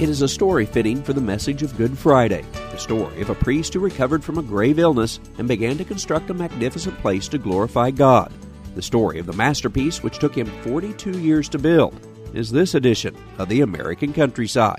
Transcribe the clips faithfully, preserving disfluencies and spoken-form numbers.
It is a story fitting for the message of Good Friday, the story of a priest who recovered from a grave illness and began to construct a magnificent place to glorify God. The story of the masterpiece, which took him forty-two years to build, is this edition of the American Countryside.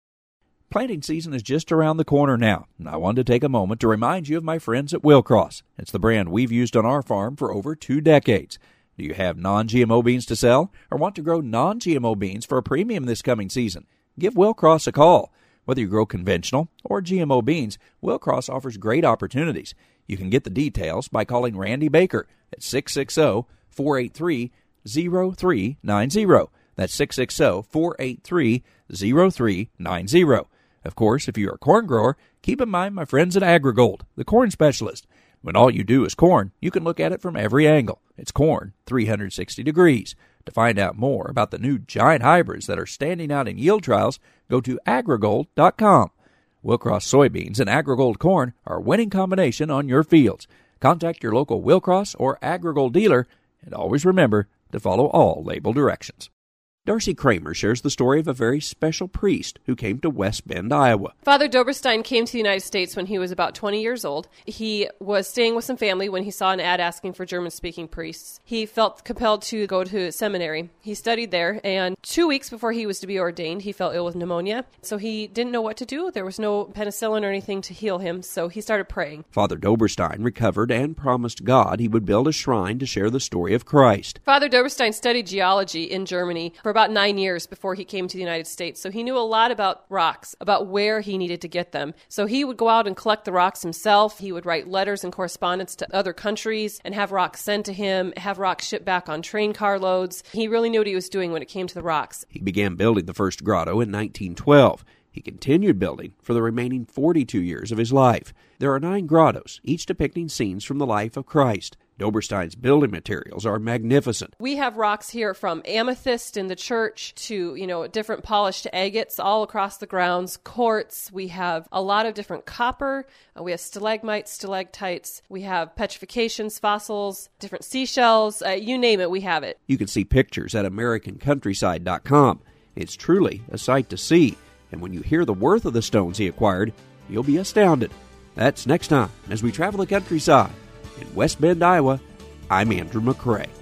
Planting season is just around the corner now, and I wanted to take a moment to remind you of my friends at Willcross. It's the brand we've used on our farm for over two decades. Do you have non-G M O beans to sell or want to grow non-G M O beans for a premium this coming season? Give Willcross a call. Whether you grow conventional or G M O beans, Willcross offers great opportunities. You can get the details by calling Randy Baker at six six zero, four eight three, zero three nine zero. That's six six zero, four eight three, zero three nine zero. Of course, if you're a corn grower, keep in mind my friends at AgriGold, the corn specialist. When all you do is corn, you can look at it from every angle. It's corn, three hundred sixty degrees. To find out more about the new giant hybrids that are standing out in yield trials, go to agrigold dot com. Willcross soybeans and AgriGold corn are a winning combination on your fields. Contact your local Willcross or AgriGold dealer, and always remember to follow all label directions. Darcy Kramer shares the story of a very special priest who came to West Bend, Iowa. Father Doberstein came to the United States when he was about twenty years old. He was staying with some family when he saw an ad asking for German-speaking priests. He felt compelled to go to seminary. He studied there, and two weeks before he was to be ordained, he fell ill with pneumonia. So he didn't know what to do. There was no penicillin or anything to heal him, so he started praying. Father Doberstein recovered and promised God he would build a shrine to share the story of Christ. Father Doberstein studied geology in Germany for about nine years before he came to the United States. So he knew a lot about rocks, about where he needed to get them. So he would go out and collect the rocks himself. He would write letters and correspondence to other countries and have rocks sent to him, have rocks shipped back on train car loads. He really knew what he was doing when it came to the rocks. He began building the first grotto in nineteen twelve. He continued building for the remaining forty-two years of his life. There are nine grottos, each depicting scenes from the life of Christ. Doberstein's building materials are magnificent. We have rocks here from amethyst in the church to, you know, different polished agates all across the grounds, quartz. We have a lot of different copper. Uh, we have stalagmites, stalactites. We have petrifications, fossils, different seashells. Uh, you name it, we have it. You can see pictures at American Countryside dot com. It's truly a sight to see. And when you hear the worth of the stones he acquired, you'll be astounded. That's next time as we travel the countryside. In West Bend, Iowa, I'm Andrew McCrae.